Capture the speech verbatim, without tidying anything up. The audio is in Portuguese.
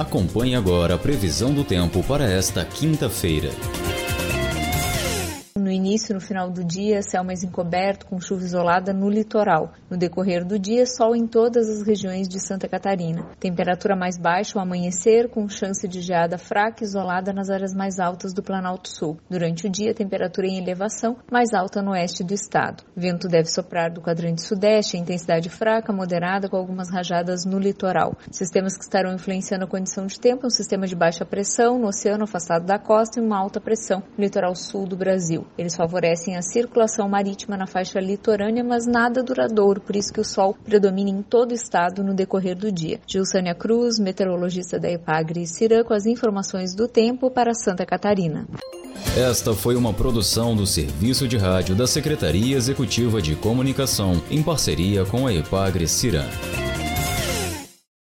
Acompanhe agora a previsão do tempo para esta quinta-feira. No início e no final do dia, céu mais encoberto com chuva isolada no litoral. No decorrer do dia, sol em todas as regiões de Santa Catarina. Temperatura mais baixa ao amanhecer, com chance de geada fraca isolada nas áreas mais altas do Planalto Sul. Durante o dia, temperatura em elevação mais alta no oeste do estado. Vento deve soprar do quadrante sudeste, intensidade fraca, moderada, com algumas rajadas no litoral. Sistemas que estarão influenciando a condição de tempo é um sistema de baixa pressão no oceano afastado da costa e uma alta pressão no litoral sul do Brasil. Eles favorecem a circulação marítima na faixa litorânea, mas nada duradouro, por isso que o sol predomina em todo o estado no decorrer do dia. Gilsânia Cruz, meteorologista da Epagre Cirã, com as informações do tempo para Santa Catarina. Esta foi uma produção do Serviço de Rádio da Secretaria Executiva de Comunicação, em parceria com a Epagre Cirã.